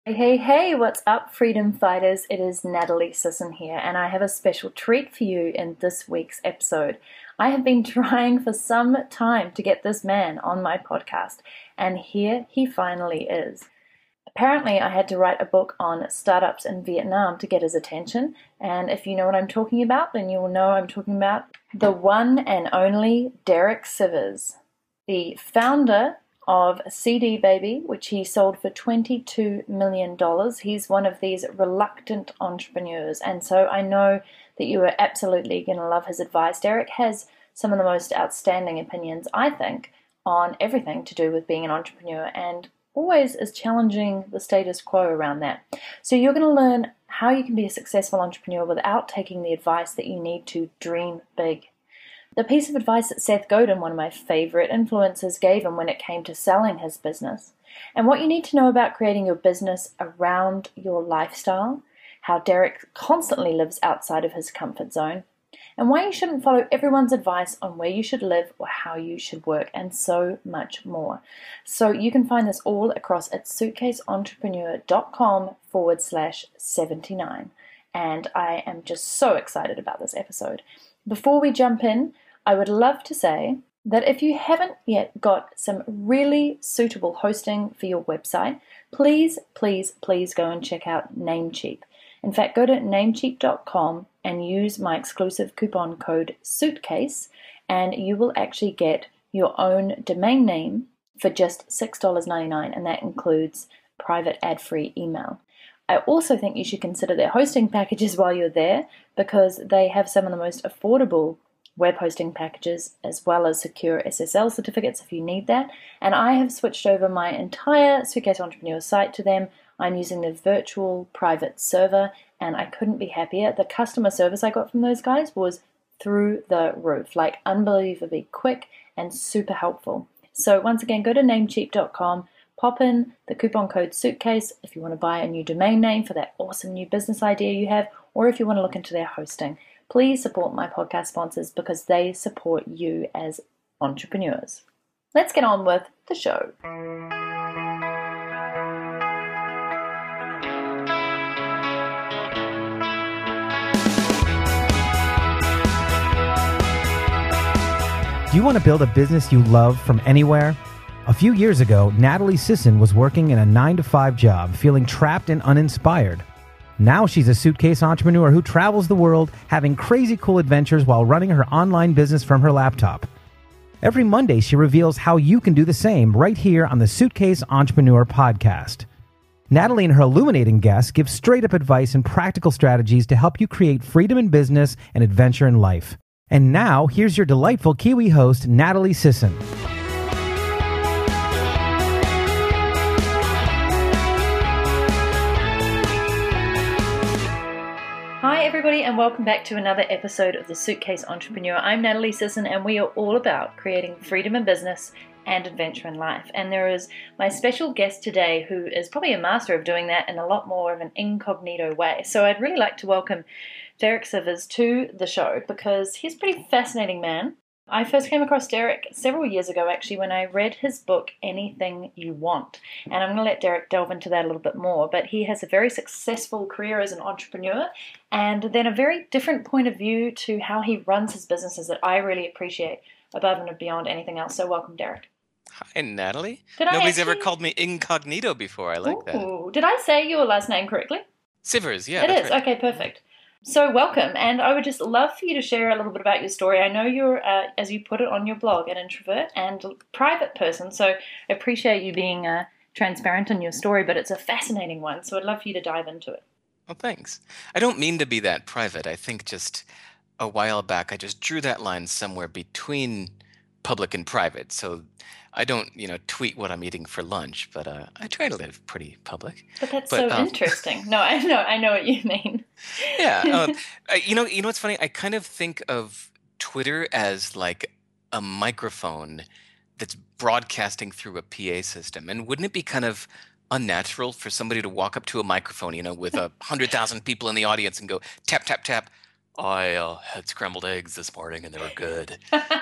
Hey, hey, hey, what's up, freedom fighters? It is Natalie Sisson here, and I have a special treat for you in this week's episode. I have been trying for some time to get this man on my podcast, and here he finally is. Apparently, I had to write a book on startups in Vietnam to get his attention, and if you know what I'm talking about, then you will know I'm talking about the one and only Derek Sivers, the founder of CD Baby, which he sold for $22 million. He's one of these reluctant entrepreneurs, and so I know that you are absolutely going to love his advice. Derek has some of the most outstanding opinions, I think, on everything to do with being an entrepreneur, and always is challenging the status quo around that. So you're going to learn how you can be a successful entrepreneur without taking the advice that you need to dream big. The piece of advice that Seth Godin, one of my favorite influencers, gave him when it came to selling his business, and what you need to know about creating your business around your lifestyle, how Derek constantly lives outside of his comfort zone, and why you shouldn't follow everyone's advice on where you should live or how you should work, and so much more. So you can find this all across at suitcaseentrepreneur.com/79. And I am just so excited about this episode. Before we jump in, I would love to say that if you haven't yet got some really suitable hosting for your website, please, please, please go and check out Namecheap. In fact, go to namecheap.com and use my exclusive coupon code SUITCASE, and you will actually get your own domain name for just $6.99, and that includes private ad-free email. I also think you should consider their hosting packages while you're there, because they have some of the most affordable web hosting packages, as well as secure SSL certificates if you need that. And I have switched over my entire Suitcase Entrepreneur site to them. I'm using the virtual private server, and I couldn't be happier. The customer service I got from those guys was through the roof, like unbelievably quick and super helpful. So once again, go to namecheap.com, pop in the coupon code SUITCASE if you want to buy a new domain name for that awesome new business idea you have, or if you want to look into their hosting. Please support my podcast sponsors because they support you as entrepreneurs. Let's get on with the show. Do you want to build a business you love from anywhere? A few years ago, Natalie Sisson was working in a 9-to-5 job, feeling trapped and uninspired. Now she's a suitcase entrepreneur who travels the world, having crazy cool adventures while running her online business from her laptop. Every Monday, she reveals how you can do the same right here on the Suitcase Entrepreneur podcast. Natalie and her illuminating guests give straight-up advice and practical strategies to help you create freedom in business and adventure in life. And now, here's your delightful Kiwi host, Natalie Sisson. Hi everybody, and welcome back to another episode of the Suitcase Entrepreneur. I'm Natalie Sisson, and we are all about creating freedom in business and adventure in life. And there is my special guest today who is probably a master of doing that in a lot more of an incognito way. So I'd really like to welcome Derek Sivers to the show because he's a pretty fascinating man. I first came across Derek several years ago, actually, when I read his book, Anything You Want. And I'm going to let Derek delve into that a little bit more. But he has a very successful career as an entrepreneur and then a very different point of view to how he runs his businesses that I really appreciate above and beyond anything else. So welcome, Derek. Hi, Natalie. Nobody's ever called me incognito before. I like that. Did I say your last name correctly? Sivers, yeah. It is. Right. Okay, perfect. So welcome, and I would just love for you to share a little bit about your story. I know you're, as you put it on your blog, an introvert and private person, so I appreciate you being transparent in your story, but it's a fascinating one, so I'd love for you to dive into it. Well, thanks. I don't mean to be that private. I think just a while back I just drew that line somewhere between public and private, so I don't, tweet what I'm eating for lunch, but I try to live pretty public. But that's so interesting. No, I know what you mean. Yeah. You know what's funny? I kind of think of Twitter as like a microphone that's broadcasting through a PA system. And wouldn't it be kind of unnatural for somebody to walk up to a microphone, with 100,000 people in the audience and go tap, tap, tap, I had scrambled eggs this morning and they were good.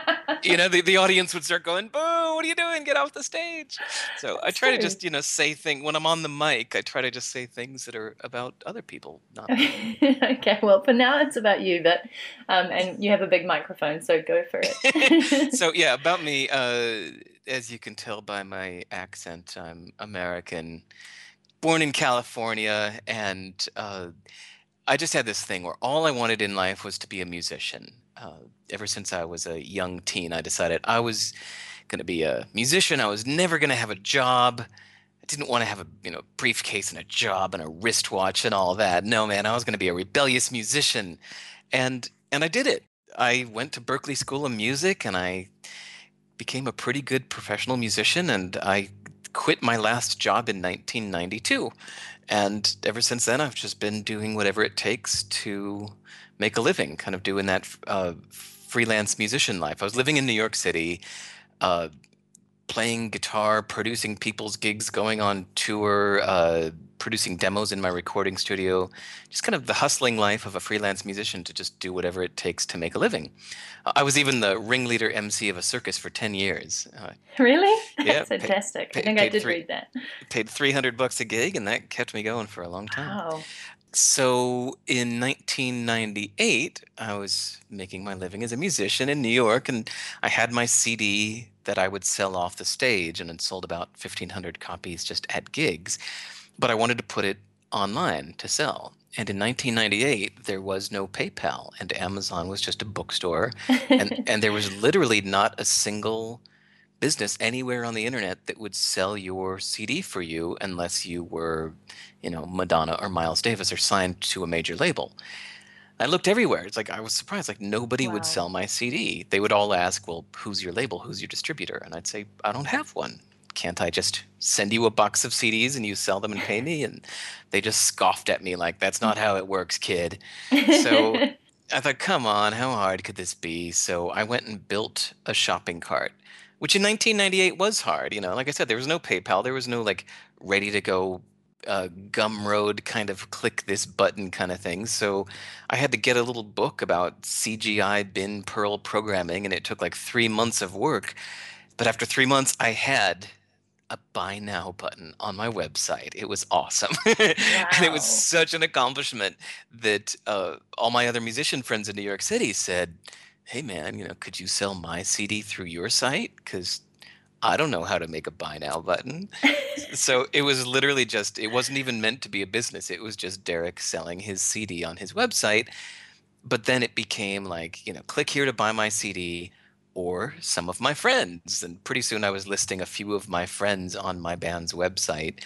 The audience would start going, boo, what are you doing? Get off the stage. So I That's try to true. just, say things when I'm on the mic. I try to just say things that are about other people, not me. Okay, well, for now it's about you, but and you have a big microphone, so go for it. So yeah, about me, as you can tell by my accent, I'm American, born in California, and I just had this thing where all I wanted in life was to be a musician. Ever since I was a young teen, I decided I was going to be a musician. I was never going to have a job. I didn't want to have a briefcase and a job and a wristwatch and all that. No, man, I was going to be a rebellious musician, and I did it. I went to Berklee School of Music and I became a pretty good professional musician, and I quit my last job in 1992. And ever since then, I've just been doing whatever it takes to make a living, kind of doing that freelance musician life. I was living in New York City, uh, playing guitar, producing people's gigs, going on tour, producing demos in my recording studio, just kind of the hustling life of a freelance musician to just do whatever it takes to make a living. I was even the ringleader MC of a circus for 10 years. Really? Yeah, That's fantastic. I think I did read that. paid $300 a gig, and that kept me going for a long time. Wow. So in 1998, I was making my living as a musician in New York, and I had my CD that I would sell off the stage, and had sold about 1,500 copies just at gigs. But I wanted to put it online to sell. And in 1998, there was no PayPal, and Amazon was just a bookstore, and there was literally not a single business anywhere on the internet that would sell your CD for you unless you were, Madonna or Miles Davis or signed to a major label. I looked everywhere. It's like I was surprised. Like nobody would Wow. sell my CD. They would all ask, "Well, who's your label? Who's your distributor?" And I'd say, "I don't have one. Can't I just send you a box of CDs and you sell them and pay me?" And they just scoffed at me like, "That's not how it works, kid." So I thought, come on, how hard could this be? So I went and built a shopping cart, which in 1998 was hard. Like I said, there was no PayPal, there was no like ready to go Gumroad kind of click this button kind of thing. So I had to get a little book about CGI bin Perl programming, and it took like 3 months of work. But after 3 months, I had a buy now button on my website. It was awesome. And it was Wow. such an accomplishment that all my other musician friends in New York City said, "Hey man, could you sell my CD through your site? Because I don't know how to make a buy now button." So it was literally just, it wasn't even meant to be a business. It was just Derek selling his CD on his website. But then it became like, click here to buy my CD, or some of my friends. And pretty soon I was listing a few of my friends on my band's website.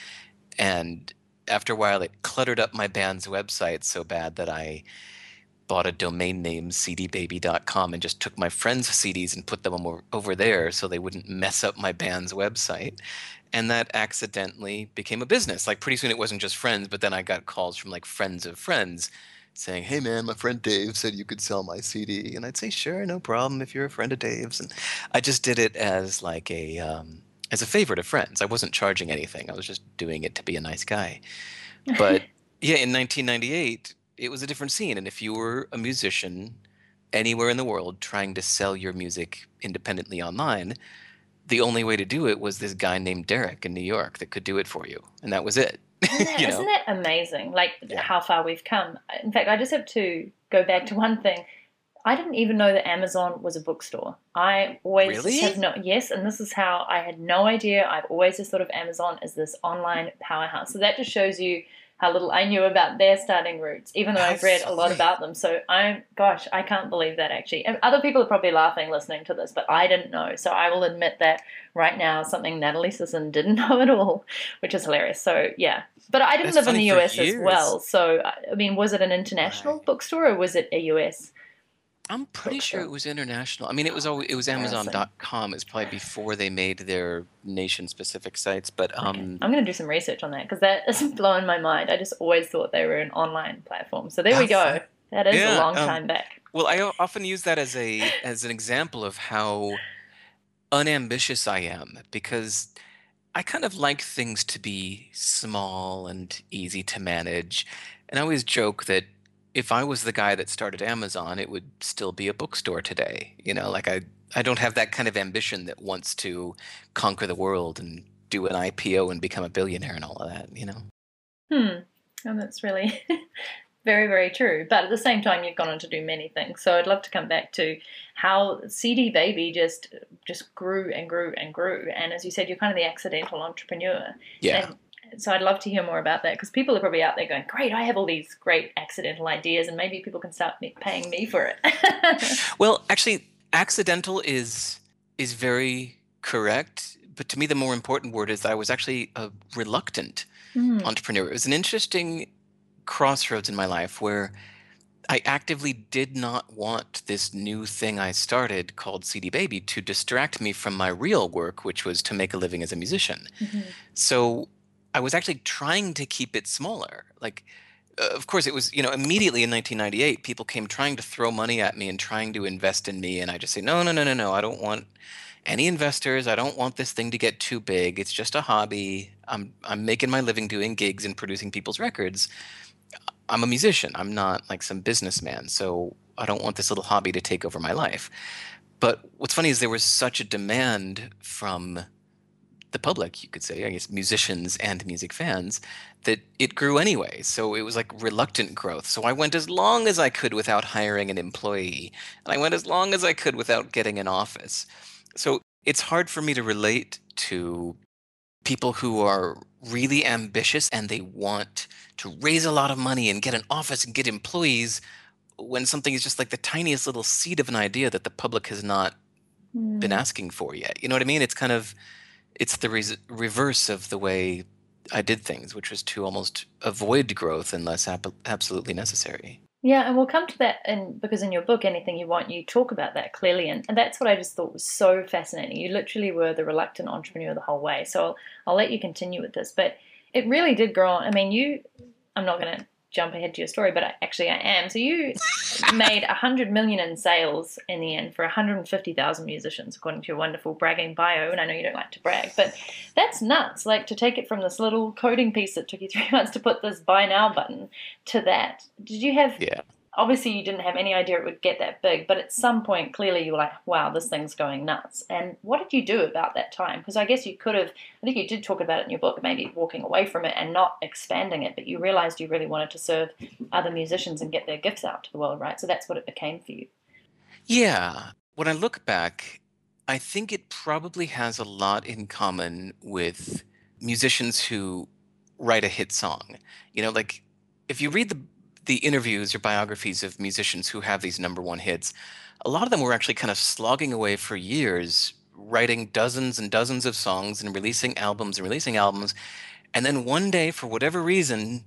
And after a while, it cluttered up my band's website so bad that I bought a domain name, cdbaby.com, and just took my friends' CDs and put them over there so they wouldn't mess up my band's website. And that accidentally became a business. Like pretty soon it wasn't just friends, but then I got calls from like friends of friends saying, "Hey man, my friend Dave said you could sell my CD." And I'd say, "Sure, no problem if you're a friend of Dave's." And I just did it as like as a favor to friends. I wasn't charging anything. I was just doing it to be a nice guy. But yeah, in 1998, it was a different scene. And if you were a musician anywhere in the world trying to sell your music independently online, the only way to do it was this guy named Derek in New York that could do it for you. And that was it. Isn't that, you isn't know? that amazing? Like Yeah. how far we've come. In fact, I just have to go back to one thing. I didn't even know that Amazon was a bookstore. I always just have Really? yes, and this is how I had no idea. I've always just thought of Amazon as this online powerhouse. So that just shows you how little I knew about their starting roots, even though How I've read a lot funny. about them. So gosh, I can't believe that actually. And other people are probably laughing listening to this, but I didn't know. So I will admit that right now, something Natalie Sisson didn't know at all, which is hilarious. So yeah, but I didn't That's live in the funny for US as years. well. So I mean, was it an international Right. bookstore or was it a US I'm pretty sure it bookstore? was international. I mean, it was Embarrassing. Amazon.com. It's probably before they made their nation specific sites, but Okay, I'm going to do some research on that because that is blowing my mind. I just always thought they were an online platform. So there we how go. fun. That is a Yeah. long time back. Well, often use that as an example of how unambitious I am, because I kind of like things to be small and easy to manage. And I always joke that if I was the guy that started Amazon, it would still be a bookstore today. Like I don't have that kind of ambition that wants to conquer the world and do an IPO and become a billionaire and all of that. And that's really very, very true. But at the same time, you've gone on to do many things. So I'd love to come back to how CD Baby just grew and grew and grew. And as you said, you're kind of the accidental entrepreneur. Yeah. And so I'd love to hear more about that, because people are probably out there going, great, I have all these great accidental ideas, and maybe people can start paying me for it. Well, actually, accidental is very correct. But to me, the more important word is I was actually a reluctant entrepreneur. It was an interesting crossroads in my life where I actively did not want this new thing I started called CD Baby to distract me from my real work, which was to make a living as a musician. So I was actually trying to keep it smaller. Like, of course, it was, immediately in 1998, people came trying to throw money at me and trying to invest in me. And I just say, no, no, no, no, no. I don't want any investors. I don't want this thing to get too big. It's just a hobby. I'm making my living doing gigs and producing people's records. I'm a musician. I'm not like some businessman. So I don't want this little hobby to take over my life. But what's funny is there was such a demand from the public, you could say, I guess musicians and music fans, that it grew anyway. So it was like reluctant growth. So I went as long as I could without hiring an employee. And I went as long as I could without getting an office. So it's hard for me to relate to people who are really ambitious and they want to raise a lot of money and get an office and get employees when something is just like the tiniest little seed of an idea that the public has not been asking for yet. You know what I mean? It's the reverse of the way I did things, which was to almost avoid growth unless absolutely necessary. Yeah, and we'll come to that, because in your book, Anything You Want, you talk about that clearly, and that's what I just thought was so fascinating. You literally were the reluctant entrepreneur the whole way, so I'll let you continue with this, but it really did grow on. I mean, I'm not going to jump ahead to your story, but I am. So you made 100 million in sales in the end for 150,000 musicians, according to your wonderful bragging bio. And I know you don't like to brag, but that's nuts. Like, to take it from this little coding piece that took you 3 months to put this buy now button to that. Did you have? Yeah. Obviously, you didn't have any idea it would get that big, but at some point, clearly you were like, wow, this thing's going nuts. And what did you do about that time? Because I guess you could have, I think you did talk about it in your book, maybe walking away from it and not expanding it, but you realized you really wanted to serve other musicians and get their gifts out to the world, right? So that's what it became for you. Yeah. When I look back, I think it probably has a lot in common with musicians who write a hit song. Like, if you read the interviews or biographies of musicians who have these number one hits, a lot of them were actually kind of slogging away for years, writing dozens and dozens of songs and releasing albums. And then one day, for whatever reason,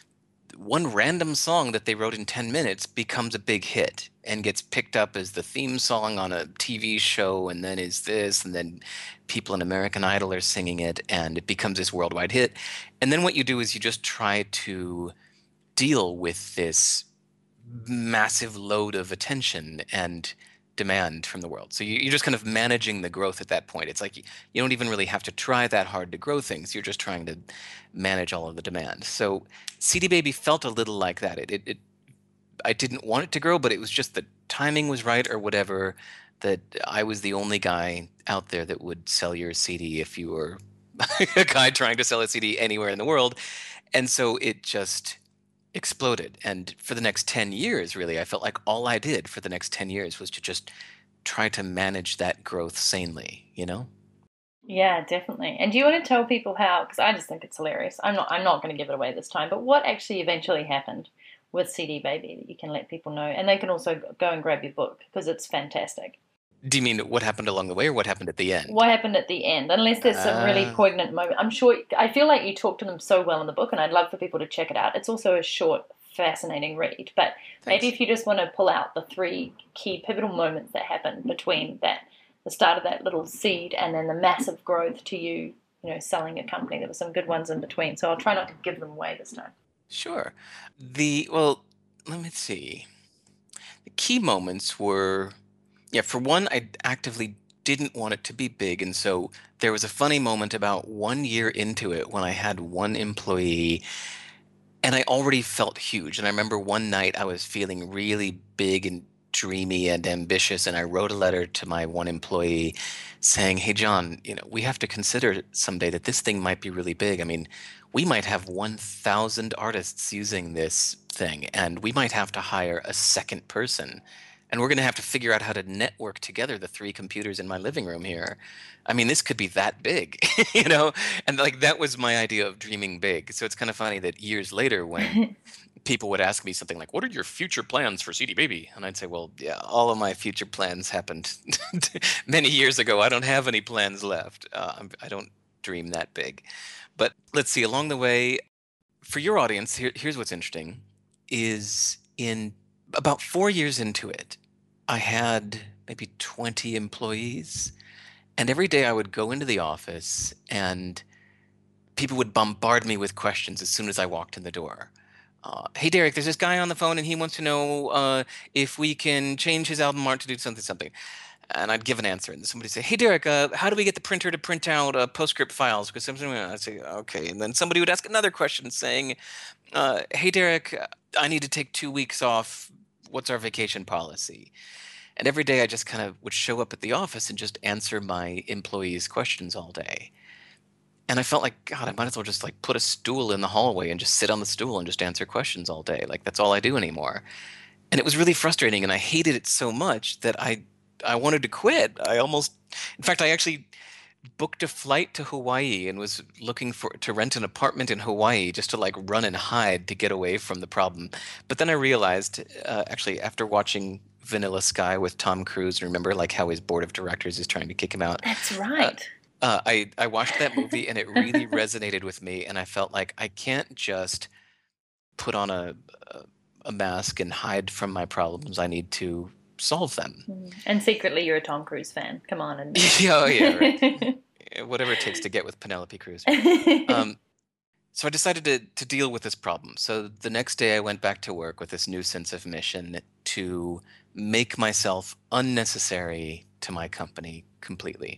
one random song that they wrote in 10 minutes becomes a big hit and gets picked up as the theme song on a TV show, and then is this, and then people in American Idol are singing it, and it becomes this worldwide hit. And then what you do is you just try to deal with this massive load of attention and demand from the world. So you're just kind of managing the growth at that point. It's like you don't even really have to try that hard to grow things. You're just trying to manage all of the demand. So CD Baby felt a little like that. I didn't want it to grow, but it was just the timing was right or whatever, that I was the only guy out there that would sell your CD if you were a guy trying to sell a CD anywhere in the world. And so it just exploded. And for the next 10 years, really, I felt like all I did for the next 10 years was to just try to manage that growth sanely, Yeah, definitely. And do you want to tell people how, because I just think it's hilarious. I'm not going to give it away this time, but what actually eventually happened with CD Baby that you can let people know? And they can also go and grab your book, because it's fantastic. Do you mean what happened along the way or what happened at the end? What happened at the end, unless there's some really poignant moment. I feel like you talk to them so well in the book, and I'd love for people to check it out. It's also a short, fascinating read. But maybe if you just want to pull out the 3 key pivotal moments that happened between the start of that little seed and then the massive growth to you selling a company. There were some good ones in between. So I'll try not to give them away this time. Sure. Let me see. The key moments were... Yeah, for one, I actively didn't want it to be big. And so there was a funny moment about 1 year into it when I had one employee, And I already felt huge. And I remember one night I was feeling really big and dreamy and ambitious. And I wrote a letter to my one employee saying, "Hey, John, we have to consider someday that this thing might be really big. I mean, we might have 1,000 artists using this thing, and we might have to hire a second person. And we're going to have to figure out how to network together the three computers in my living room here. I mean, this could be that big, you know? And like that was my idea of dreaming big. So it's kind of funny that years later, when people would ask me something like, "What are your future plans for CD Baby?" And I'd say, "Well, yeah, all of my future plans happened many years ago. I don't have any plans left. I don't dream that big." But let's see, along the way, for your audience, here's what's interesting is in about 4 years into it, I had maybe 20 employees. And every day I would go into the office and people would bombard me with questions as soon as I walked in the door. "Hey, Derek, there's this guy on the phone and he wants to know if we can change his album art to do something, something." And I'd give an answer, and somebody say, "Hey, Derek, how do we get the printer to print out PostScript files?" Because something, I'd say, "Okay." And then somebody would ask another question saying, "Hey, Derek, I need to take 2 weeks off. What's our vacation policy?" And every day I just kind of would show up at the office and just answer my employees' questions all day. And I felt like, God, I might as well just like put a stool in the hallway and just sit on the stool and just answer questions all day. Like that's all I do anymore. And it was really frustrating, and I hated it so much that I wanted to quit. In fact, I actually booked a flight to Hawaii and was looking to rent an apartment in Hawaii just to like run and hide to get away from the problem. But then I realized, actually, after watching Vanilla Sky with Tom Cruise, remember like how his board of directors is trying to kick him out? That's right. I watched that movie and it really resonated with me, and I felt like I can't just put on a mask and hide from my problems. I need to solve them. And secretly, you're a Tom Cruise fan. Come on, and Oh yeah, right. Whatever it takes to get with Penelope Cruz. So I decided to deal with this problem. So the next day I went back to work with this new sense of mission to make myself unnecessary to my company completely.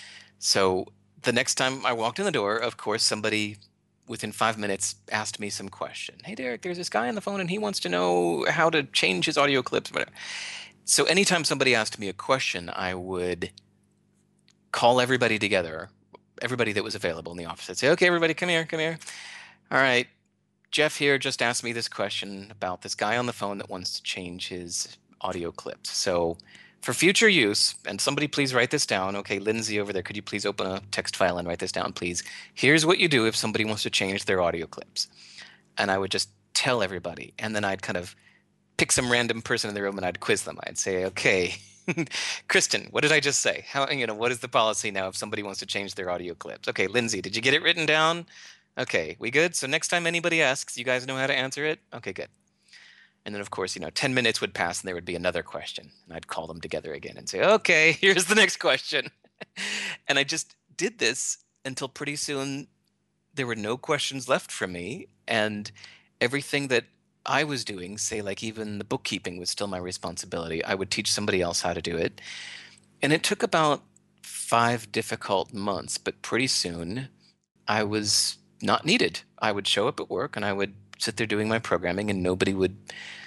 So the next time I walked in the door, of course, somebody within 5 minutes asked me some question. "Hey, Derek, there's this guy on the phone and he wants to know how to change his audio clips." Whatever. So anytime somebody asked me a question, I would call everybody together, everybody that was available in the office. I'd say, "Okay, everybody, come here, come here. All right, Jeff here just asked me this question about this guy on the phone that wants to change his audio clips. So for future use, and somebody please write this down. Okay, Lindsay over there, could you please open a text file and write this down, please? Here's what you do if somebody wants to change their audio clips." And I would just tell everybody, and then I'd kind of pick some random person in the room and I'd quiz them. I'd say, "Okay, Kristen, what did I just say? What is the policy now if somebody wants to change their audio clips? Okay, Lindsay, did you get it written down? Okay, we good? So next time anybody asks, you guys know how to answer it? Okay, good." And then, of course, 10 minutes would pass and there would be another question. And I'd call them together again and say, "Okay, here's the next question." And I just did this until pretty soon there were no questions left from me. And everything that I was doing, say like even the bookkeeping was still my responsibility. I would teach somebody else how to do it. And it took about 5 difficult months, but pretty soon I was not needed. I would show up at work and I would sit there doing my programming and nobody would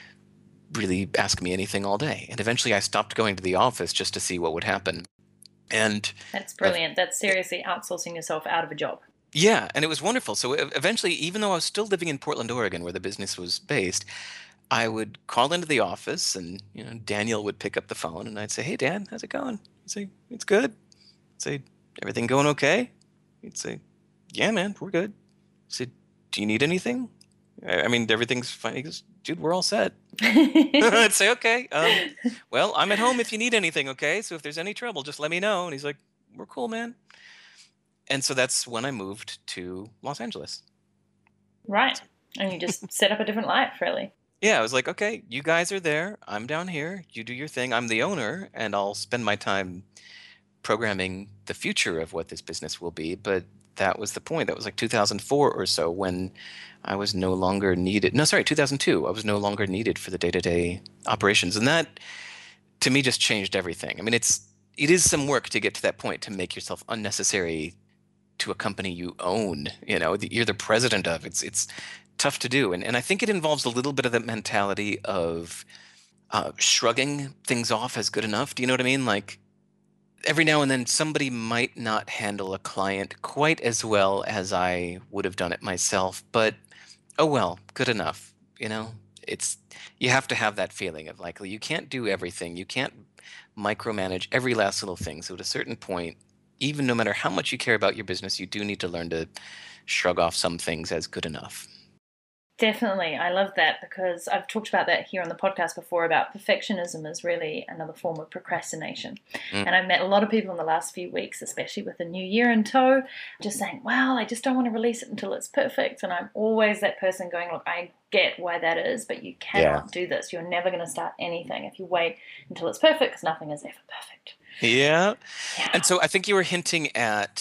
really ask me anything all day. And eventually I stopped going to the office just to see what would happen. And that's brilliant. That's seriously outsourcing yourself out of a job. Yeah, and it was wonderful. So eventually, even though I was still living in Portland, Oregon, where the business was based, I would call into the office and Daniel would pick up the phone and I'd say, "Hey, Dan, how's it going?" He'd say, "It's good." I'd say, "Everything going okay?" He'd say, "Yeah, man, we're good." I said, "Do you need anything?" I mean, everything's fine. He goes, "Dude, we're all set." I'd say, "Okay, well, I'm at home if you need anything, okay? So if there's any trouble, just let me know." And he's like, "We're cool, man." And so that's when I moved to Los Angeles. Right. And you just set up a different life, really. Yeah, I was like, "Okay, you guys are there. I'm down here. You do your thing. I'm the owner, and I'll spend my time programming the future of what this business will be." But that was the point. That was like 2004 or so when I was no longer needed. No, sorry, 2002. I was no longer needed for the day-to-day operations. And that, to me, just changed everything. I mean, it is some work to get to that point, to make yourself unnecessary to a company you own. You're the president of. It's tough to do. And I think it involves a little bit of that mentality of shrugging things off as good enough. Do you know what I mean? Like every now and then somebody might not handle a client quite as well as I would have done it myself, but oh well, good enough. You know, it's you have to have that feeling of like, well, you can't do everything. You can't micromanage every last little thing. So at a certain point, even no matter how much you care about your business, you do need to learn to shrug off some things as good enough. Definitely. I love that because I've talked about that here on the podcast before about perfectionism is really another form of procrastination. And I've met a lot of people in the last few weeks, especially with the new year in tow, just saying, well, I just don't want to release it until it's perfect. And I'm always that person going, look, I get why that is, but you cannot do this. You're never going to start anything if you wait until it's perfect because nothing is ever perfect. Yeah. And so I think you were hinting at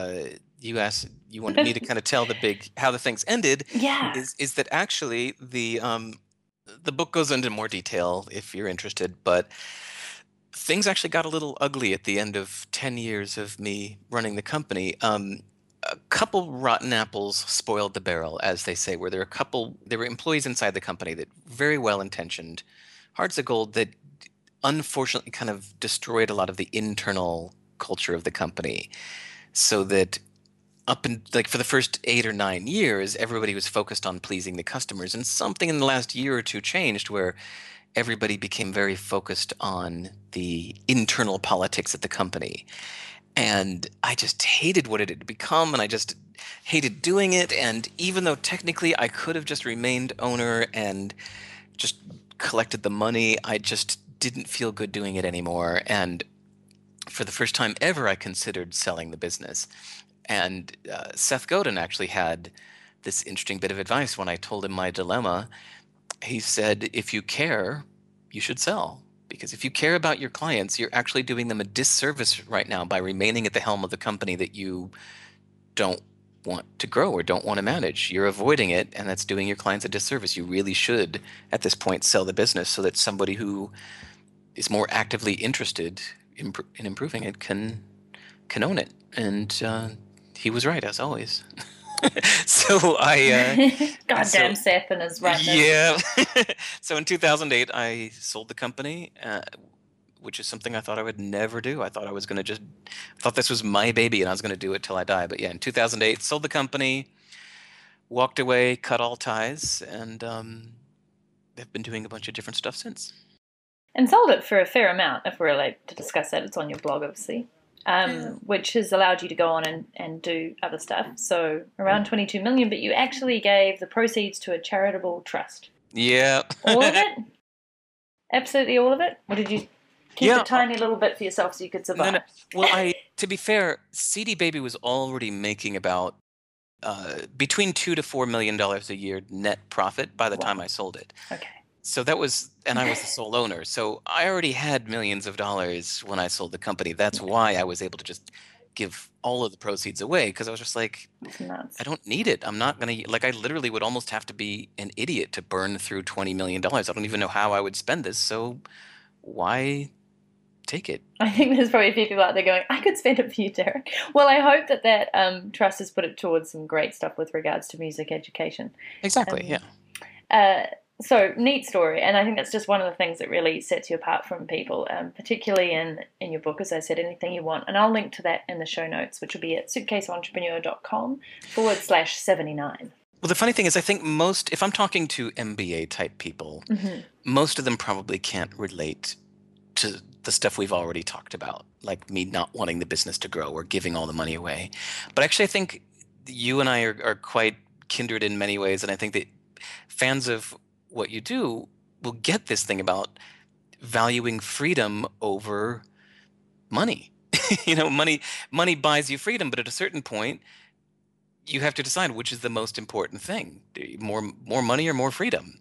you wanted me to kind of tell how the things ended. Yeah. Is that actually the book goes into more detail if you're interested, but things actually got a little ugly at the end of 10 years of me running the company. A couple rotten apples spoiled the barrel, as they say, where there were employees inside the company that very well intentioned, hearts of gold, that unfortunately kind of destroyed a lot of the internal culture of the company, so that for the first 8 or 9 years, everybody was focused on pleasing the customers, and something in the last year or two changed where everybody became very focused on the internal politics at the company. And I just hated what it had become, and I just hated doing it. And even though technically I could have just remained owner and just collected the money, I just didn't feel good doing it anymore. And for the first time ever, I considered selling the business. And Seth Godin actually had this interesting bit of advice when I told him my dilemma. He said, if you care, you should sell. Because if you care about your clients, you're actually doing them a disservice right now by remaining at the helm of the company that you don't want to grow or don't want to manage. You're avoiding it, and that's doing your clients a disservice. You really should, at this point, sell the business so that somebody who is more actively interested in improving it can own it. And he was right, as always. So Goddamn Seth and his rightness. Yeah. So in 2008, I sold the company, which is something I thought I would never do. I thought this was my baby and I was going to do it till I die. But yeah, in 2008, sold the company, walked away, cut all ties, and have been doing a bunch of different stuff since. And sold it for a fair amount, if we're allowed to discuss that. It's on your blog, obviously. Which has allowed you to go on and do other stuff. So around 22 million, but you actually gave the proceeds to a charitable trust. Yeah. All of it? Absolutely all of it? Or did you keep a tiny little bit for yourself so you could survive? No. Well, to be fair, CD Baby was already making about between $2 to $4 million a year net profit by the time I sold it. Okay. So that was, and I was the sole owner. So I already had millions of dollars when I sold the company. That's why I was able to just give all of the proceeds away, because I was just like, I don't need it. I'm not going to, I literally would almost have to be an idiot to burn through $20 million. I don't even know how I would spend this. So why take it? I think there's probably a few people out there going, I could spend it for you, Derek. Well, I hope that trust has put it towards some great stuff with regards to music education. Exactly, yeah. So, neat story, and I think that's just one of the things that really sets you apart from people, particularly in your book, as I said, Anything You Want. And I'll link to that in the show notes, which will be at suitcaseentrepreneur.com/79. Well, the funny thing is, I think if I'm talking to MBA type people, most of them probably can't relate to the stuff we've already talked about, like me not wanting the business to grow or giving all the money away. But actually, I think you and I are quite kindred in many ways, and I think that fans of what you do will get this thing about valuing freedom over money. Money buys you freedom, but at a certain point, you have to decide which is the most important thing: more money or more freedom.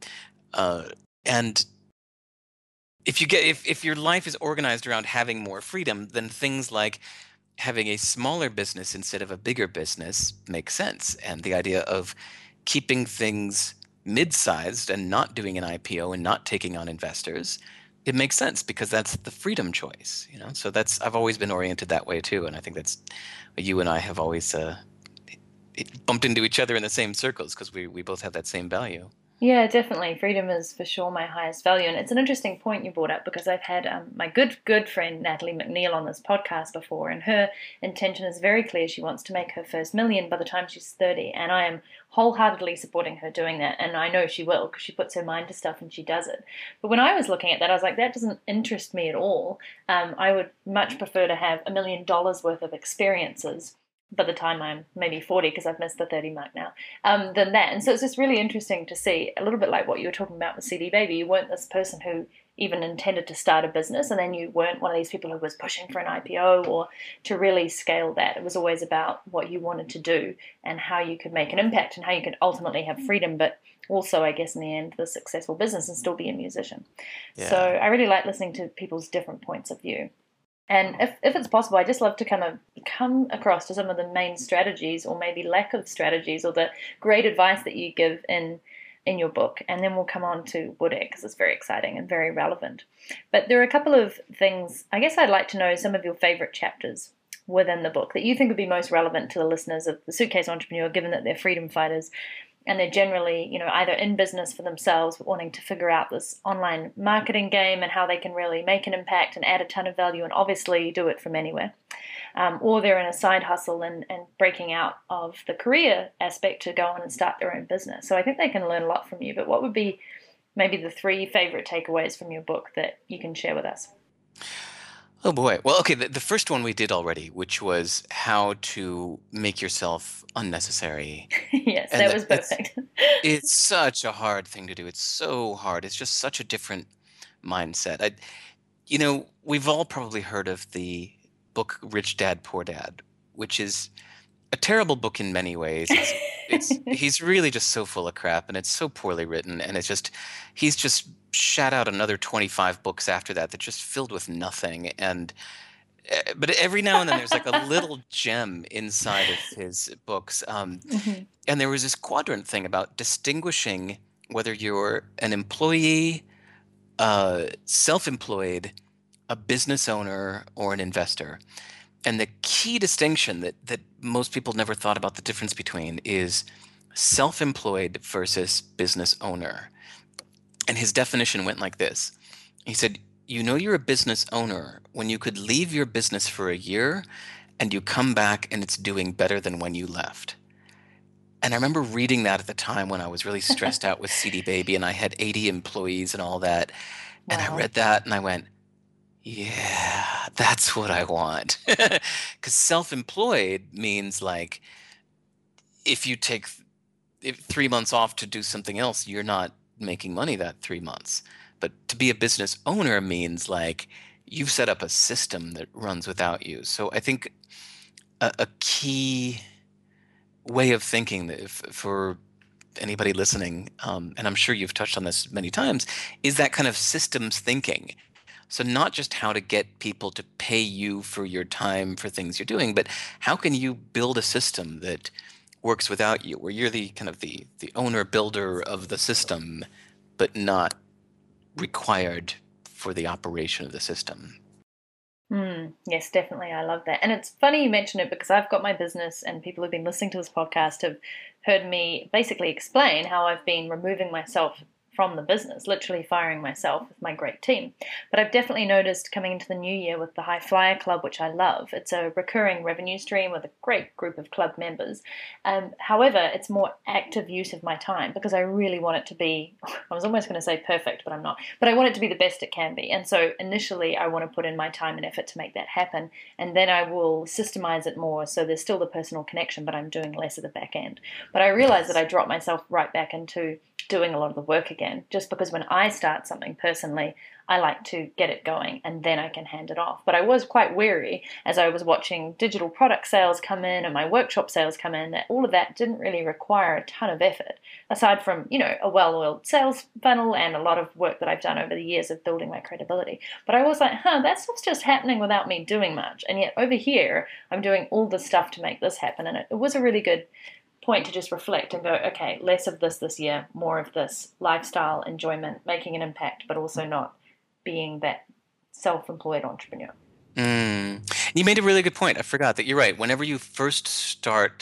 And if your life is organized around having more freedom, then things like having a smaller business instead of a bigger business makes sense. And the idea of keeping things mid-sized and not doing an IPO and not taking on investors, it makes sense because that's the freedom choice, So I've always been oriented that way too, and I think that's you and I have always bumped into each other in the same circles because we both have that same value. Yeah, definitely. Freedom is for sure my highest value. And it's an interesting point you brought up because I've had my good friend Natalie McNeil on this podcast before, and her intention is very clear. She wants to make her first million by the time she's 30, and I am wholeheartedly supporting her doing that. And I know she will because she puts her mind to stuff and she does it. But when I was looking at that, I was like, that doesn't interest me at all. I would much prefer to have $1 million worth of experiences by the time I'm maybe 40, because I've missed the 30 mark now, than that. And so it's just really interesting to see, a little bit like what you were talking about with CD Baby. You weren't this person who even intended to start a business, and then you weren't one of these people who was pushing for an IPO or to really scale that. It was always about what you wanted to do and how you could make an impact and how you could ultimately have freedom, but also, I guess, in the end, the successful business and still be a musician. Yeah. So I really like listening to people's different points of view. And if it's possible, I just love to kind of come across to some of the main strategies or maybe lack of strategies or the great advice that you give in your book. And then we'll come on to Woodhead because it's very exciting and very relevant. But there are a couple of things, I guess I'd like to know some of your favorite chapters within the book that you think would be most relevant to the listeners of The Suitcase Entrepreneur, given that they're freedom fighters. And they're generally, either in business for themselves, but wanting to figure out this online marketing game and how they can really make an impact and add a ton of value and obviously do it from anywhere. Or they're in a side hustle and breaking out of the career aspect to go on and start their own business. So I think they can learn a lot from you. But what would be maybe the 3 favorite takeaways from your book that you can share with us? Oh boy. Well, okay, the first one we did already, which was how to make yourself unnecessary. Yes, and that was perfect. It's such a hard thing to do. It's so hard. It's just such a different mindset. We've all probably heard of the book Rich Dad, Poor Dad, which is a terrible book in many ways. He's really just so full of crap, and it's so poorly written, and he's just shat out another 25 books after that just filled with nothing. But every now and then there's like a little gem inside of his books. And there was this quadrant thing about distinguishing whether you're an employee, self-employed, a business owner, or an investor. And the key distinction that most people never thought about the difference between is self-employed versus business owner. And his definition went like this. He said, you're a business owner when you could leave your business for a year and you come back and it's doing better than when you left. And I remember reading that at the time when I was really stressed out with CD Baby and I had 80 employees and all that. Wow. And I read that and I went, yeah, that's what I want. Because self-employed means like if you take 3 months off to do something else, you're not making money that 3 months. But to be a business owner means like you've set up a system that runs without you. So I think a key way of thinking that for anybody listening, and I'm sure you've touched on this many times, is that kind of systems thinking. So not just how to get people to pay you for your time for things you're doing, but how can you build a system that works without you, where you're the kind of the owner builder of the system, but not required for the operation of the system. Yes, definitely. I love that. And it's funny you mention it because I've got my business and people who've been listening to this podcast have heard me basically explain how I've been removing myself from the business, literally firing myself with my great team. But I've definitely noticed coming into the new year with the High Flyer Club, which I love. It's a recurring revenue stream with a great group of club members. However, it's more active use of my time because I really want it to be, I was almost going to say perfect, but I'm not. But I want it to be the best it can be. And so initially I want to put in my time and effort to make that happen. And then I will systemize it more. So there's still the personal connection, but I'm doing less of the back end. But I realize that I drop myself right back into doing a lot of the work again, just because when I start something personally, I like to get it going and then I can hand it off. But I was quite wary as I was watching digital product sales come in and my workshop sales come in, that all of that didn't really require a ton of effort, aside from, a well-oiled sales funnel and a lot of work that I've done over the years of building my credibility. But I was like, that stuff's just happening without me doing much. And yet over here, I'm doing all the stuff to make this happen. And it was a really good point to just reflect and go, okay, less of this year, more of this lifestyle, enjoyment, making an impact, but also not being that self-employed entrepreneur. You made a really good point. I forgot that you're right. Whenever you first start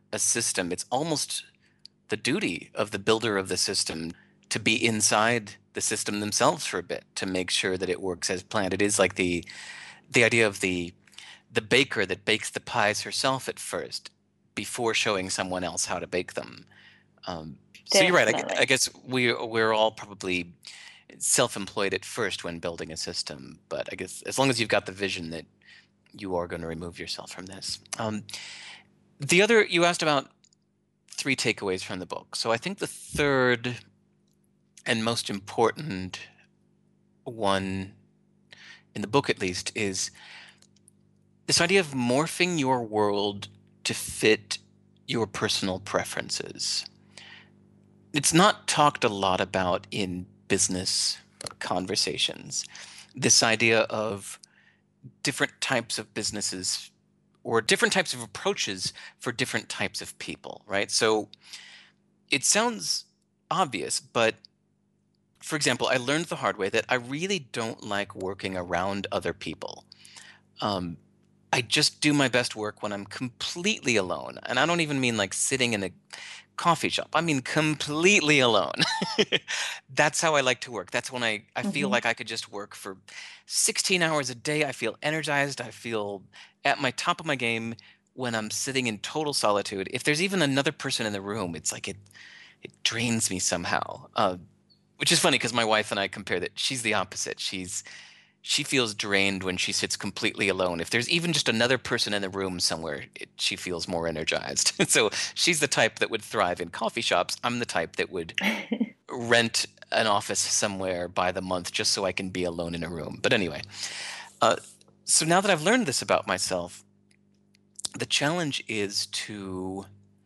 a system, it's almost the duty of the builder of the system to be inside the system themselves for a bit to make sure that it works as planned. It is like the idea of the baker that bakes the pies herself at first before showing someone else how to bake them. So you're right. I Definitely. guess we're all probably self-employed at first when building a system, but I guess as long as you've got the vision that you are going to remove yourself from this. The other, you asked about three takeaways from the book. So I think the third and most important one in the book, at least, is this idea of morphing your world to fit your personal preferences. It's not talked a lot about in business conversations. This idea of different types of businesses or different types of approaches for different types of people, right? So it sounds obvious, but for example, I learned the hard way that I really don't like working around other people. Um, I just do my best work when I'm completely alone. And I don't even mean like sitting in a coffee shop. I mean completely alone. That's how I like to work. That's when I feel Hmm. like I could just work for 16 hours a day. I feel energized. I feel at my top of my game when I'm sitting in total solitude. If there's even another person in the room, it's like it drains me somehow. Which is funny because my wife and I compare that she's the opposite. She feels drained when she sits completely alone. If there's even just another person in the room somewhere, she feels more energized. So she's the type that would thrive in coffee shops. I'm the type that would rent an office somewhere by the month just so I can be alone in a room. But anyway, uh, so now that I've learned this about myself, the challenge is to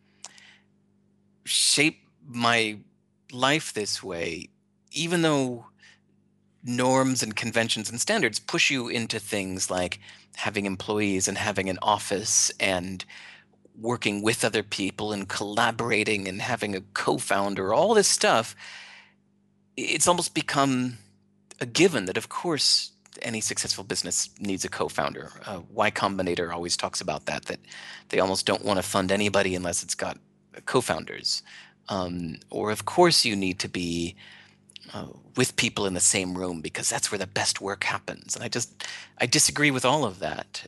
shape my life this way, even though norms and conventions and standards push you into things like having employees and having an office and working with other people and collaborating and having a co-founder, all this stuff. It's almost become a given that, of course, any successful business needs a co-founder. Y Combinator always talks about that they almost don't want to fund anybody unless it's got co-founders. Or, of course, you need to be with people in the same room because that's where the best work happens. And I disagree with all of that.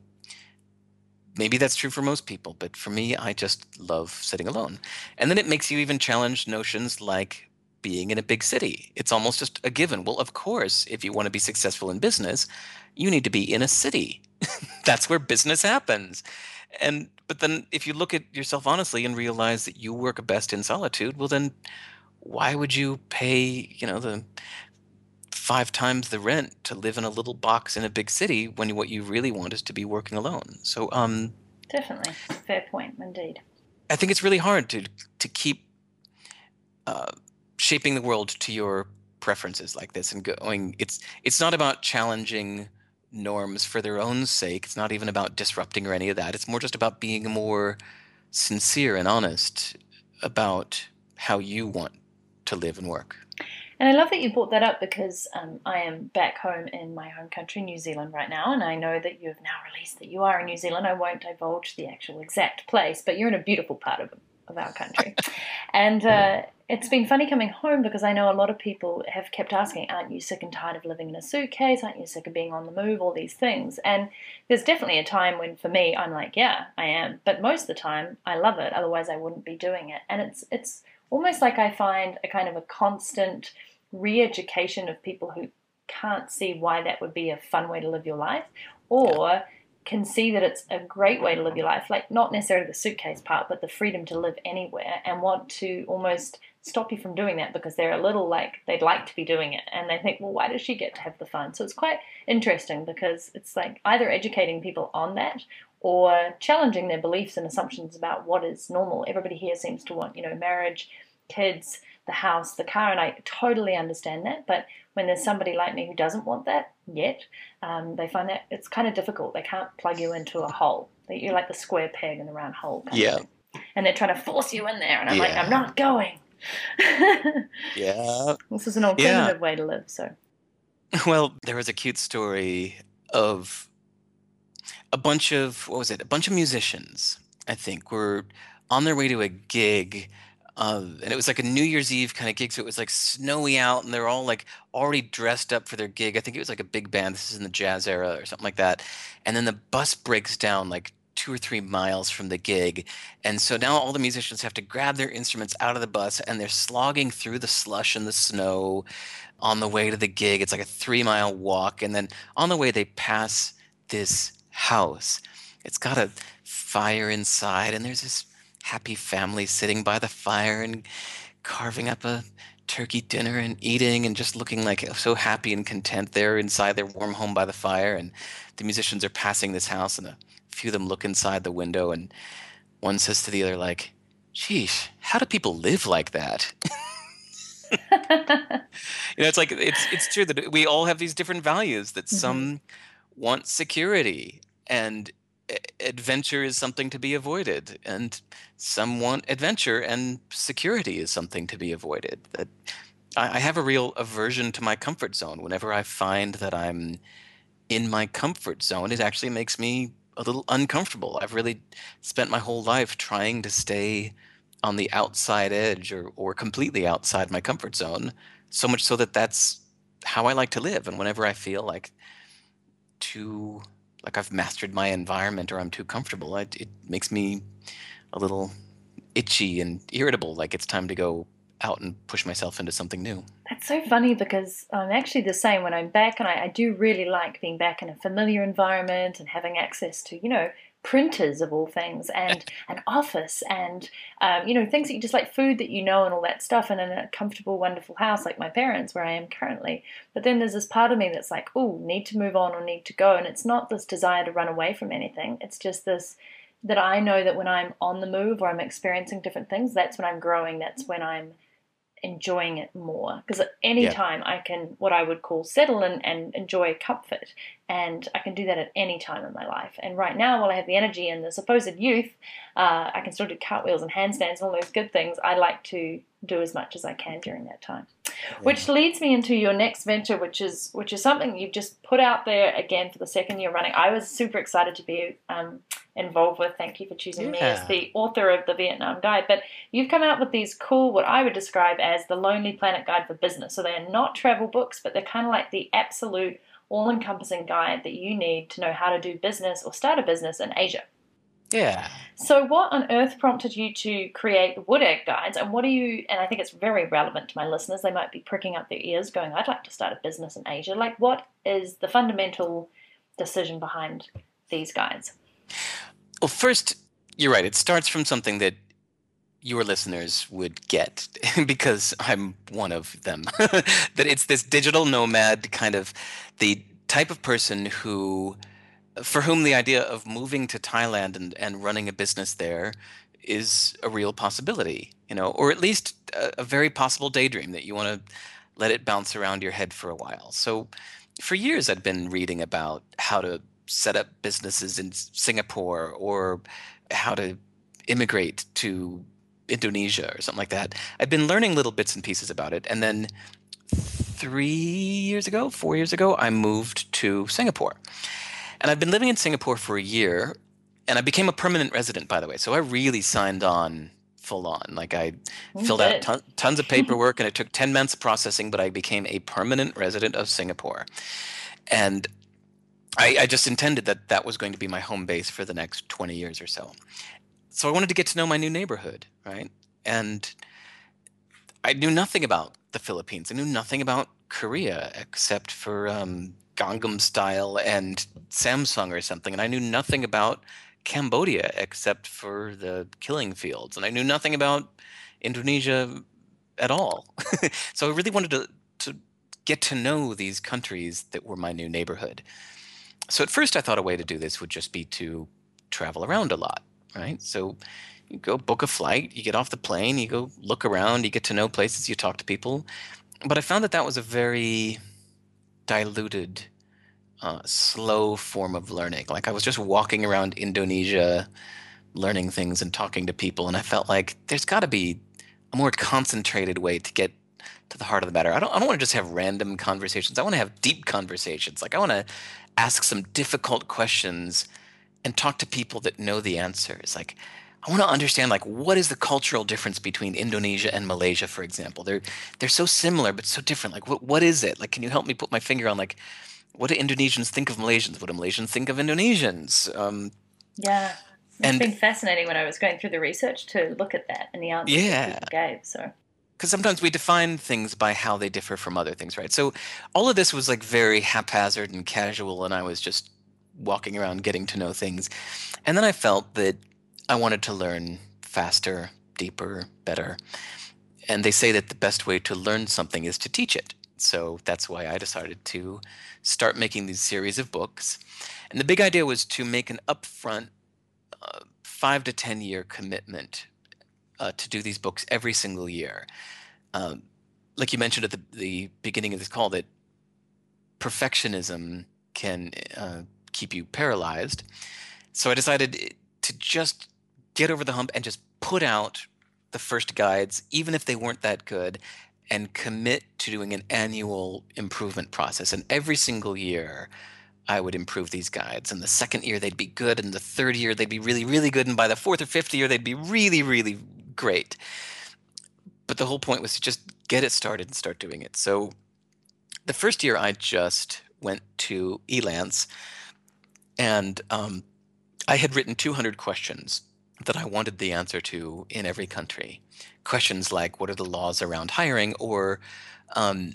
Maybe that's true for most people, but for me, I just love sitting alone. And then it makes you even challenge notions like being in a big city. It's almost just a given. Well, of course, if you want to be successful in business, you need to be in a city. That's where business happens. But then if you look at yourself honestly and realize that you work best in solitude, well then why would you pay, the 5 times the rent to live in a little box in a big city when what you really want is to be working alone? So Definitely. Fair point, indeed. I think it's really hard to keep shaping the world to your preferences like this and going. It's not about challenging norms for their own sake. It's not even about disrupting or any of that. It's more just about being more sincere and honest about how you want to live and work. And I love that you brought that up because I am back home in my home country, New Zealand, right now, and I know that you've now released that you are in New Zealand. I won't divulge the actual exact place, but you're in a beautiful part of our country. And it's been funny coming home because I know a lot of people have kept asking, aren't you sick and tired of living in a suitcase? Aren't you sick of being on the move? All these things. And there's definitely a time when, for me, I'm like, yeah, I am. But most of the time, I love it. Otherwise, I wouldn't be doing it. And it's almost like I find a kind of a constant re-education of people who can't see why that would be a fun way to live your life, or can see that it's a great way to live your life, like not necessarily the suitcase part, but the freedom to live anywhere, and want to almost stop you from doing that because they're a little like they'd like to be doing it, and they think, well, why does she get to have the fun? So it's quite interesting because it's like either educating people on that or challenging their beliefs and assumptions about what is normal. Everybody here seems to want, marriage, kids, the house, the car, and I totally understand that. But when there's somebody like me who doesn't want that yet, they find that it's kind of difficult. They can't plug you into a hole. You're like the square peg in the round hole kind of thing. And they're trying to force you in there, and I'm like, I'm not going. Yeah. This is an alternative way to live. So, well, there was a cute story of a bunch of musicians, I think, were on their way to a gig. And it was like a New Year's Eve kind of gig, so it was like snowy out, and they're all like already dressed up for their gig. I think it was like a big band. This is in the jazz era or something like that. And then the bus breaks down like 2 or 3 miles from the gig, and so now all the musicians have to grab their instruments out of the bus, and they're slogging through the slush and the snow on the way to the gig. It's like a 3 mile walk, and then on the way they pass this house. It's got a fire inside, and there's this happy family sitting by the fire and carving up a turkey dinner and eating and just looking like so happy and content there inside their warm home by the fire. And the musicians are passing this house, and a few of them look inside the window, and one says to the other, like, "Geez, how do people live like that?" It's like it's true that we all have these different values. That some want security, and adventure is something to be avoided, and some want adventure and security is something to be avoided. That I have a real aversion to my comfort zone. Whenever I find that I'm in my comfort zone, it actually makes me a little uncomfortable. I've really spent my whole life trying to stay on the outside edge, or completely outside my comfort zone, so much so that that's how I like to live. And whenever I feel too like I've mastered my environment, or I'm too comfortable, it makes me a little itchy and irritable, like it's time to go out and push myself into something new. That's so funny, because I'm actually the same when I'm back, and I do really like being back in a familiar environment and having access to, printers of all things, and an office, and things that you just like, food that and all that stuff, and in a comfortable, wonderful house like my parents, where I am currently. But then there's this part of me that's like, oh, need to move on or need to go, and it's not this desire to run away from anything. It's just this, that I know that when I'm on the move or I'm experiencing different things, that's when I'm growing. That's when I'm enjoying it more, because at any time I can, what I would call, settle and enjoy comfort, and I can do that at any time in my life. And right now, while I have the energy and the supposed youth, I can still do cartwheels and handstands and all those good things. I like to do as much as I can during that time. Which leads me into your next venture, which is something you've just put out there again for the second year running. I was super excited to be involved with. Thank you for choosing me as the author of the Vietnam Guide. But you've come out with these cool, what I would describe as the Lonely Planet Guide for Business. So they're not travel books, but they're kind of like the absolute all-encompassing guide that you need to know how to do business or start a business in Asia. Yeah. So what on earth prompted you to create the Wood Egg Guides, and and I think it's very relevant to my listeners, they might be pricking up their ears going, I'd like to start a business in Asia. Like, what is the fundamental decision behind these guides? Well, first, you're right. It starts from something that your listeners would get, because I'm one of them. That it's this digital nomad, kind of the type of person for whom the idea of moving to Thailand and running a business there is a real possibility, or at least a very possible daydream that you want to let it bounce around your head for a while. So for years, I'd been reading about how to set up businesses in Singapore, or how to immigrate to Indonesia or something like that. I'd been learning little bits and pieces about it. And then 4 years ago, I moved to Singapore. And I've been living in Singapore for a year, and I became a permanent resident, by the way. So I really signed on full on. Like, I filled out tons of paperwork, and it took 10 months of processing, but I became a permanent resident of Singapore. And I just intended that was going to be my home base for the next 20 years or so. So I wanted to get to know my new neighborhood, right? And I knew nothing about the Philippines. I knew nothing about Korea except for Gangnam Style and Samsung or something. And I knew nothing about Cambodia except for the killing fields. And I knew nothing about Indonesia at all. So I really wanted to get to know these countries that were my new neighborhood. So at first I thought a way to do this would just be to travel around a lot, right? So you go book a flight, you get off the plane, you go look around, you get to know places, you talk to people. But I found that was a very diluted, slow form of learning. Like, I was just walking around Indonesia, learning things and talking to people, and I felt like there's got to be a more concentrated way to get to the heart of the matter. I don't want to just have random conversations. I want to have deep conversations. Like, I want to ask some difficult questions and talk to people that know the answers. Like, I want to understand, like, what is the cultural difference between Indonesia and Malaysia, for example? They're so similar but so different. Like, what is it? Like, can you help me put my finger on, like, what do Indonesians think of Malaysians? What do Malaysians think of Indonesians? Yeah. It's And been fascinating when I was going through the research to look at that and the answers that yeah, people gave. So, because sometimes we define things by how they differ from other things, right? So all of this was like very haphazard and casual, and I was just walking around getting to know things. And then I felt that I wanted to learn faster, deeper, better. And they say that the best way to learn something is to teach it. So that's why I decided to start making these series of books. And the big idea was to make an upfront 5 to 10 year commitment to do these books every single year. Um, like you mentioned at the beginning of this call, that perfectionism can keep you paralyzed. So I decided to just get over the hump and just put out the first guides, even if they weren't that good, and commit to doing an annual improvement process. And every single year, I would improve these guides. And the second year, they'd be good. And the third year, they'd be really, really good. And by the fourth or fifth year, they'd be really, really great. But the whole point was to just get it started and start doing it. So the first year, I just went to Elance, and I had written 200 questions that I wanted the answer to in every country. Questions like, what are the laws around hiring? Or um,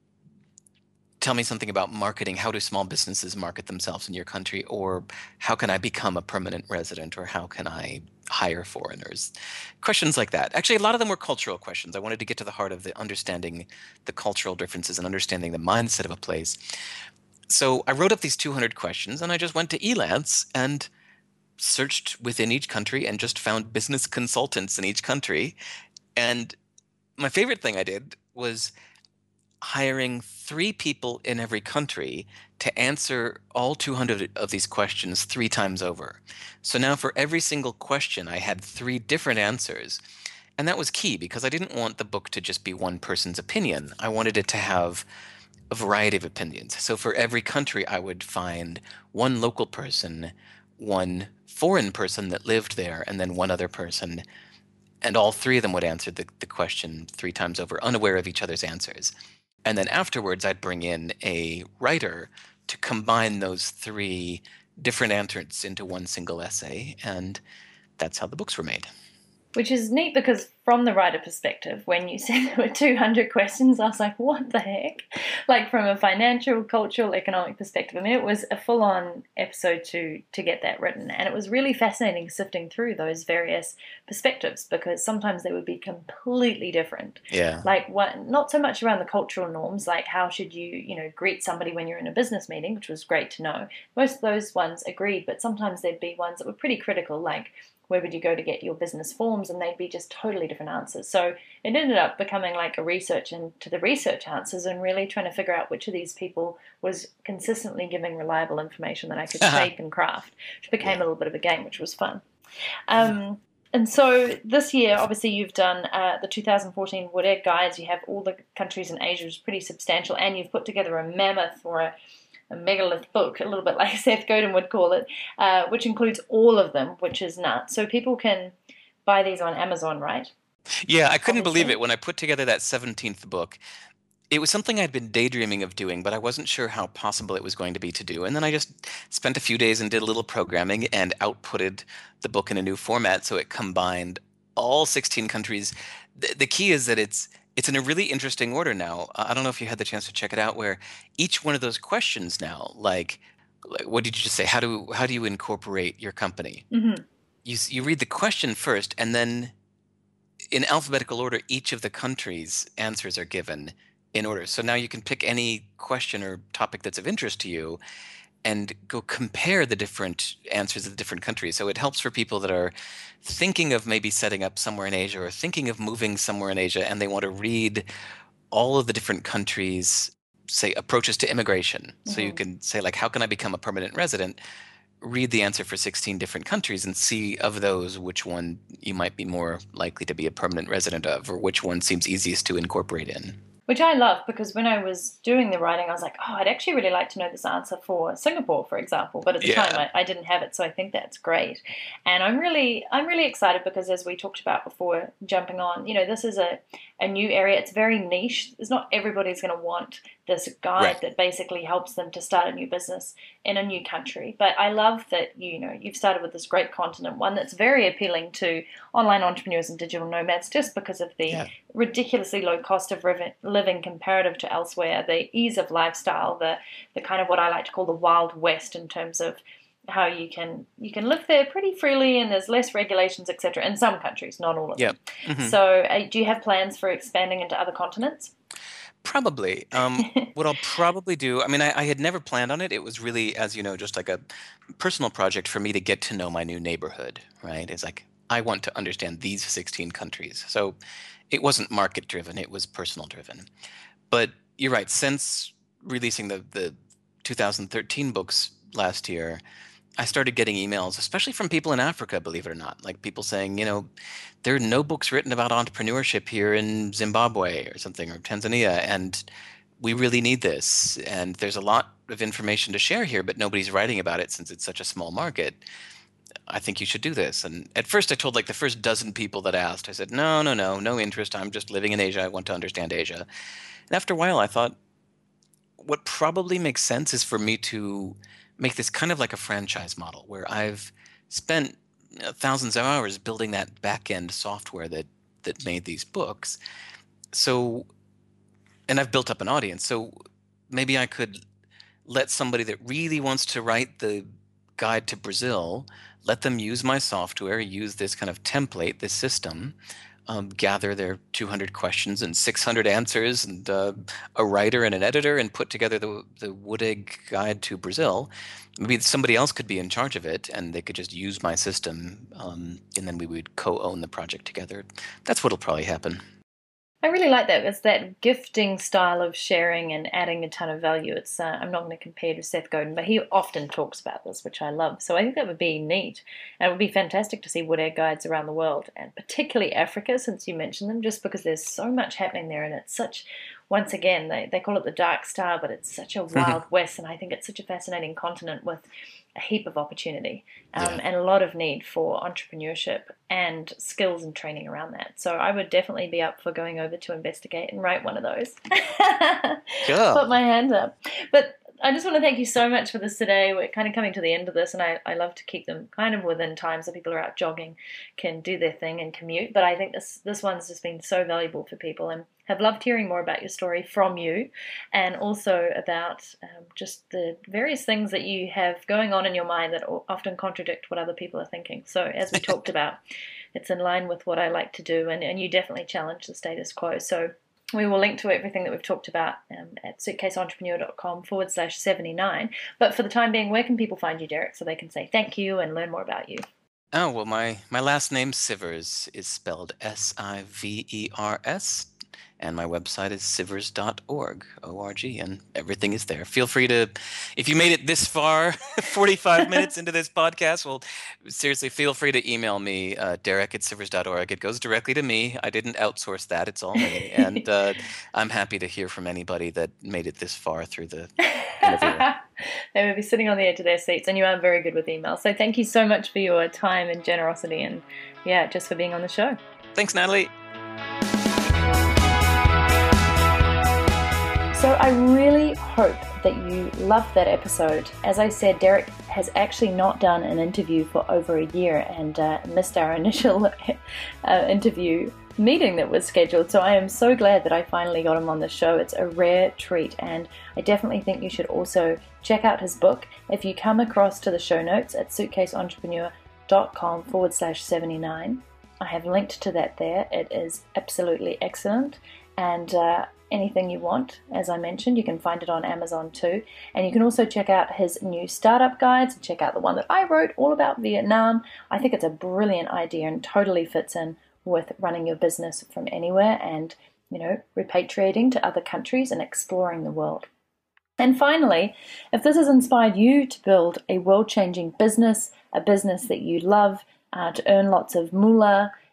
tell me something about marketing. How do small businesses market themselves in your country? Or how can I become a permanent resident? Or how can I hire foreigners? Questions like that. Actually, a lot of them were cultural questions. I wanted to get to the heart of the understanding the cultural differences and understanding the mindset of a place. So I wrote up these 200 questions, and I just went to Elance and searched within each country and just found business consultants in each country. And my favorite thing I did was hiring 3 people in every country to answer all 200 of these questions 3 times over. So now for every single question, I had 3 different answers. And that was key because I didn't want the book to just be one person's opinion. I wanted it to have a variety of opinions. So for every country, I would find one local person, one foreign person that lived there, and then one other person. And all 3 of them would answer the question 3 times over, unaware of each other's answers. And then afterwards, I'd bring in a writer to combine those 3 different answers into one single essay. And that's how the books were made. which is neat because from the writer perspective, when you said there were 200 questions, I was like, what the heck? Like from a financial, cultural, economic perspective. I mean, it was a full-on episode to get that written. And it was really fascinating sifting through those various perspectives because sometimes they would be completely different. Yeah. Like not so much around the cultural norms, like how should you greet somebody when you're in a business meeting, which was great to know. Most of those ones agreed, but sometimes there'd be ones that were pretty critical, like where would you go to get your business forms, and they'd be just totally different answers. So it ended up becoming like a research into the research answers and really trying to figure out which of these people was consistently giving reliable information that I could shape and craft, which became a little bit of a game, which was fun. And so this year, obviously, you've done the 2014 Wood Egg Guides. You have all the countries in Asia, which is pretty substantial, and you've put together a mammoth or a megalith book, a little bit like Seth Godin would call it, which includes all of them, which is nuts. So people can buy these on Amazon, right? Yeah, I couldn't believe it when I put together that 17th book. It was something I'd been daydreaming of doing, but I wasn't sure how possible it was going to be to do. And then I just spent a few days and did a little programming and outputted the book in a new format so it combined all 16 countries. The key is that it's in a really interesting order now. I don't know if you had the chance to check it out, where each one of those questions now, like what did you just say? How do you incorporate your company? Mm-hmm. You read the question first, and then in alphabetical order, each of the countries' answers are given in order. So now you can pick any question or topic that's of interest to you and go compare the different answers of the different countries. So it helps for people that are thinking of maybe setting up somewhere in Asia or thinking of moving somewhere in Asia, and they want to read all of the different countries, say, approaches to immigration. Mm-hmm. So you can say, like, how can I become a permanent resident? Read the answer for 16 different countries and see of those which one you might be more likely to be a permanent resident of, or which one seems easiest to incorporate in. which I love, because when I was doing the writing, I was like, oh, I'd actually really like to know this answer for Singapore, for example. But at the time, I didn't have it, so I think that's great. And I'm really excited because, as we talked about before jumping on, this is a new area. It's very niche. It's not everybody's going to want this guide that basically helps them to start a new business in a new country. But I love that you've started with this great continent, one that's very appealing to online entrepreneurs and digital nomads, just because of the ridiculously low cost of living comparative to elsewhere, the ease of lifestyle, the kind of what I like to call the Wild West in terms of how you can live there pretty freely, and there's less regulations, etc. in some countries, not all of them. Mm-hmm. So do you have plans for expanding into other continents? Probably. What I'll probably do, I mean, I had never planned on it. It was really, as you know, just like a personal project for me to get to know my new neighborhood, right? It's like, I want to understand these 16 countries. So it wasn't market driven, it was personal driven. But you're right, since releasing the 2013 books last year, I started getting emails, especially from people in Africa, believe it or not, like people saying, there are no books written about entrepreneurship here in Zimbabwe or something, or Tanzania, and we really need this. And there's a lot of information to share here, but nobody's writing about it since it's such a small market. I think you should do this. And at first I told like the first dozen people that asked, I said, no interest. I'm just living in Asia. I want to understand Asia. And after a while, I thought, what probably makes sense is for me to make this kind of like a franchise model where I've spent thousands of hours building that back-end software that made these books. So, and I've built up an audience. So maybe I could let somebody that really wants to write the guide to Brazil, let them use my software, use this kind of template, this system, gather their 200 questions and 600 answers, and a writer and an editor, and put together the Wood Egg Guide to Brazil. Maybe somebody else could be in charge of it, and they could just use my system, and then we would co-own the project together. That's what'll probably happen. I really like that. It's that gifting style of sharing and adding a ton of value. It's I'm not going to compare to Seth Godin, but he often talks about this, which I love. So I think that would be neat. And it would be fantastic to see Wood Egg guides around the world, and particularly Africa, since you mentioned them, just because there's so much happening there. And it's such, once again, they call it the dark star, but it's such a wild west. And I think it's such a fascinating continent with a heap of opportunity and a lot of need for entrepreneurship and skills and training around that. So I would definitely be up for going over to investigate and write one of those. Cool. Put my hand up. But I just want to thank you so much for this today. We're kind of coming to the end of this, and I love to keep them kind of within time so people are out jogging can do their thing and commute. But I think this one's just been so valuable for people, and have loved hearing more about your story from you, and also about just the various things that you have going on in your mind that often contradict what other people are thinking. So as we talked about, it's in line with what I like to do, and you definitely challenge the status quo. So we will link to everything that we've talked about at suitcaseentrepreneur.com/79. But for the time being, where can people find you, Derek, so they can say thank you and learn more about you? Oh, well, my last name, Sivers, is spelled Sivers. And my website is sivers.org, O-R-G, and everything is there. Feel free to, if you made it this far, 45 minutes into this podcast, well, seriously, feel free to email me, Derek@sivers.org. It goes directly to me. I didn't outsource that. It's all me. And I'm happy to hear from anybody that made it this far through the interview. They will be sitting on the edge of their seats, and you are very good with email. So thank you so much for your time and generosity, and just for being on the show. Thanks, Natalie. So I really hope that you loved that episode. As I said, Derek has actually not done an interview for over a year, and missed our initial interview meeting that was scheduled. So I am so glad that I finally got him on the show. It's a rare treat, and I definitely think you should also check out his book. If you come across to the show notes at suitcaseentrepreneur.com/79, I have linked to that there. It is absolutely excellent, and anything you want, as I mentioned, you can find it on Amazon too. And you can also check out his new startup guides, check out the one that I wrote all about Vietnam. I think it's a brilliant idea and totally fits in with running your business from anywhere and, repatriating to other countries and exploring the world. And finally, if this has inspired you to build a world-changing business, a business that you love, to earn lots of moolah,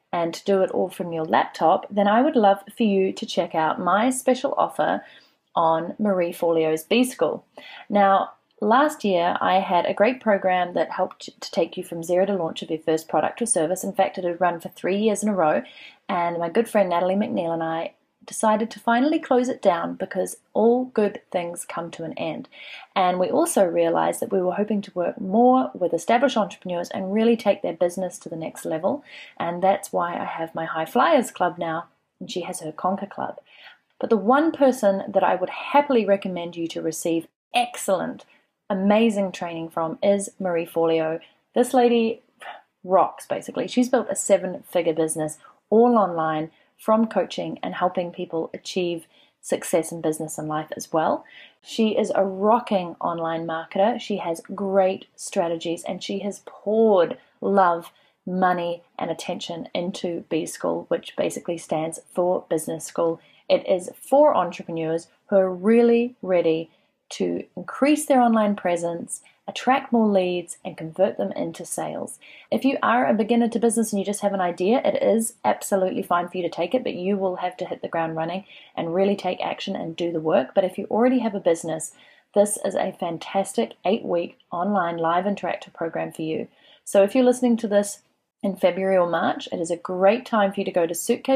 and to do it all from your laptop, then I would love for you to check out my special offer on Marie Forleo's B-School. Now, last year, I had a great program that helped to take you from zero to launch of your first product or service. In fact, it had run for 3 years in a row, and my good friend Natalie McNeil and I decided to finally close it down because all good things come to an end. And we also realized that we were hoping to work more with established entrepreneurs and really take their business to the next level. And that's why I have my High Flyers Club now, and she has her Conquer Club. But the one person that I would happily recommend you to receive excellent, amazing training from is Marie Forleo. This lady rocks, basically. She's built a 7-figure business all online, from coaching and helping people achieve success in business and life as well. She is a rocking online marketer. She has great strategies, and she has poured love, money, and attention into B-School, which basically stands for Business School. It is for entrepreneurs who are really ready to increase their online presence, attract more leads, and convert them into sales. If you are a beginner to business and you just have an idea, it is absolutely fine for you to take it, but you will have to hit the ground running and really take action and do the work. But if you already have a business, this is a fantastic 8-week online live interactive program for you. So if you're listening to this in February or March, it is a great time for you to go to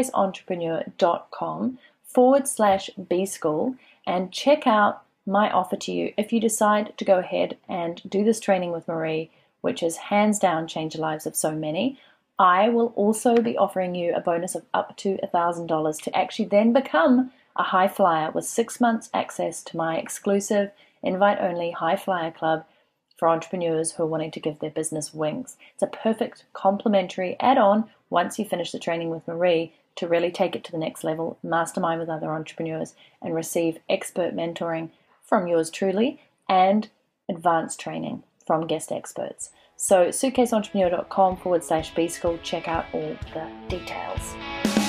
suitcaseentrepreneur.com/B-School and check out my offer to you if you decide to go ahead and do this training with Marie, which has hands down changed the lives of so many. I will also be offering you a bonus of up to $1,000 to actually then become a high flyer with 6 months access to my exclusive invite-only High Flyer Club for entrepreneurs who are wanting to give their business wings. It's a perfect complimentary add-on once you finish the training with Marie to really take it to the next level, mastermind with other entrepreneurs, and receive expert mentoring from yours truly and advanced training from guest experts. So suitcaseentrepreneur.com/B-School, check out all the details.